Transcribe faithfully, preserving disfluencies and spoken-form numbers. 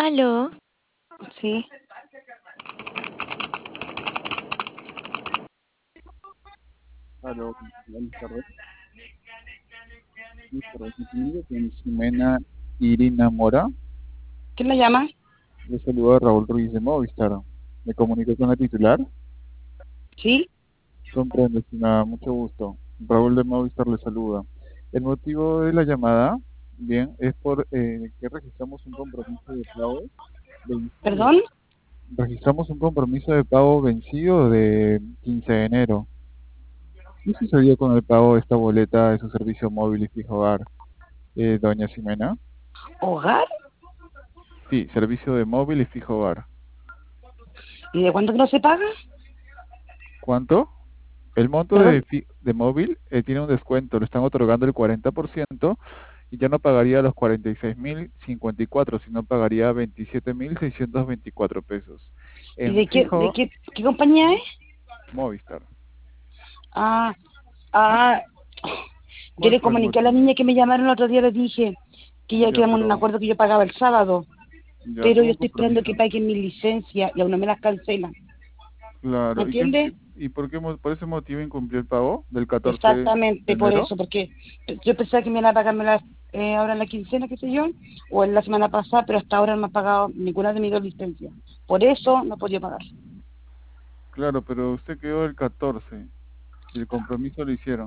Aló, Sí, Aló, buenas tardes. Buenas tardes. Me comunico con Ximena Irina Mora. ¿quién la llama? Le saluda Raúl Ruiz de Movistar. Me comunico con la titular. Sí, Comprendo, estimada, mucho gusto. Raúl de Movistar le saluda. El motivo de la llamada, bien, es por eh, que registramos un compromiso de pago vencido. perdón. Registramos un compromiso de pago vencido de quince de enero. ¿Qué sucedió con el pago de esta boleta de su servicio móvil y fijo hogar, eh, doña Ximena? ¿Hogar? Sí, servicio de móvil y fijo hogar. ¿Y de cuánto que no se paga? ¿Cuánto? El monto Perdón. de, fi- de móvil eh, tiene un descuento, le están otorgando el cuarenta por ciento y ya no pagaría los cuarenta y seis mil cincuenta y cuatro, sino pagaría veintisiete mil seiscientos veinticuatro pesos. ¿Y En de qué, de fijo, qué, qué compañía es? Movistar. Ah, ah, yo ¿Cuál le fue el comuniqué a la motivo? niña que me llamaron el otro día, les dije que ya Ya, quedamos en un pero acuerdo que yo pagaba el sábado, ya pero yo tuvo un estoy esperando que compromiso. paguen mi licencia y aún no me las cancelan. ¿Me Claro, ¿y qué, entiendes? qué- y por qué mo- por ese motivo incumplió el pago del catorce de Exactamente por enero? eso, porque yo pensaba que me iban a pagarme las, eh, ahora en la quincena, qué sé yo, o en la semana pasada, pero hasta ahora no me han pagado ninguna de mis dos licencias. Por eso no he podido pagar. Claro, pero usted quedó el catorce y el compromiso lo hicieron.